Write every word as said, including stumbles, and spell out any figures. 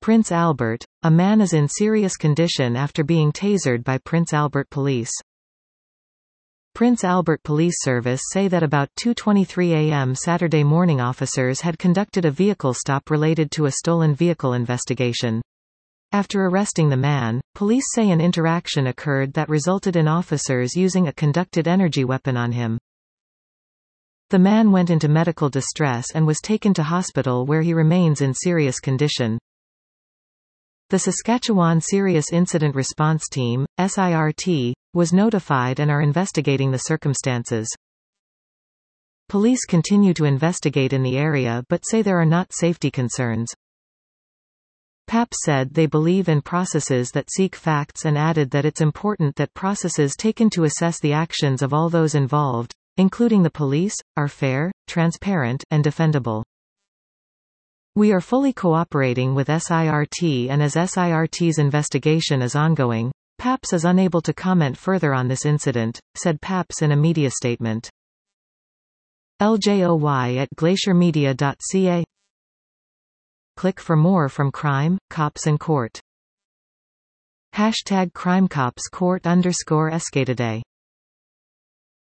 Prince Albert, a man is in serious condition after being tasered by Prince Albert Police. Prince Albert Police Service say that about two twenty-three a m Saturday morning officers had conducted a vehicle stop related to a stolen vehicle investigation. After arresting the man, police say an interaction occurred that resulted in officers using a conducted energy weapon on him. The man went into medical distress and was taken to hospital where he remains in serious condition. The Saskatchewan Serious Incident Response Team, S I R T, was notified and are investigating the circumstances. Police continue to investigate in the area but say there are not safety concerns. P A P said they believe in processes that seek facts and added that it's important that processes taken to assess the actions of all those involved, including the police, are fair, transparent, and defendable. We are fully cooperating with S I R T, and as S I R T's investigation is ongoing, P A P S is unable to comment further on this incident, said P A P S in a media statement. L J O Y at glacier media dot c a. Click for more from Crime, Cops and Court. Hashtag CrimeCopsCourt underscore Escatoday